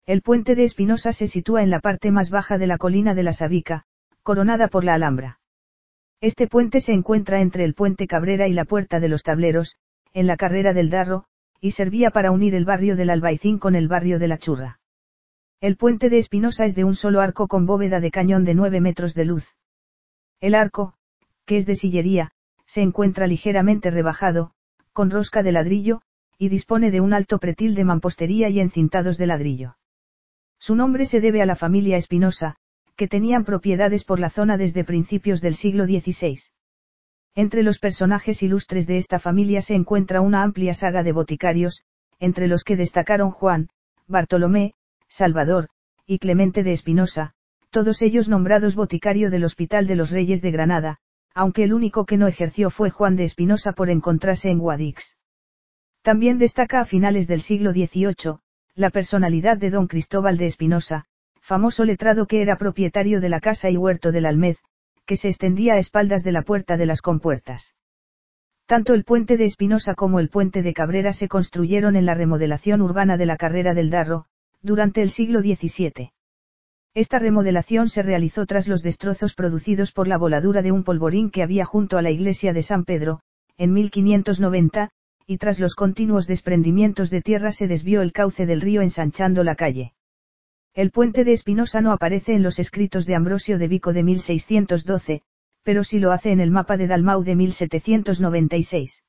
El puente de Espinosa se sitúa en la parte más baja de la colina de la Sabica, coronada por la Alhambra. Este puente se encuentra entre el puente Cabrera y la Puerta de los Tableros, en la carrera del Darro, y servía para unir el barrio del Albaicín con el barrio de la Churra. El puente de Espinosa es de un solo arco con bóveda de cañón de 9 metros de luz. El arco, que es de sillería, se encuentra ligeramente rebajado, con rosca de ladrillo, y dispone de un alto pretil de mampostería y encintados de ladrillo. Su nombre se debe a la familia Espinosa, que tenían propiedades por la zona desde principios del siglo XVI. Entre los personajes ilustres de esta familia se encuentra una amplia saga de boticarios, entre los que destacaron Juan, Bartolomé, Salvador, y Clemente de Espinosa, todos ellos nombrados boticario del Hospital de los Reyes de Granada, aunque el único que no ejerció fue Juan de Espinosa por encontrarse en Guadix. También destaca a finales del siglo XVIII, la personalidad de don Cristóbal de Espinosa, famoso letrado que era propietario de la casa y huerto del Almez, que se extendía a espaldas de la Puerta de las Compuertas. Tanto el puente de Espinosa como el puente de Cabrera se construyeron en la remodelación urbana de la carrera del Darro, durante el siglo XVII. Esta remodelación se realizó tras los destrozos producidos por la voladura de un polvorín que había junto a la iglesia de San Pedro, en 1590, y tras los continuos desprendimientos de tierra se desvió el cauce del río ensanchando la calle. El puente de Espinosa no aparece en los escritos de Ambrosio de Vico de 1612, pero sí lo hace en el mapa de Dalmau de 1796.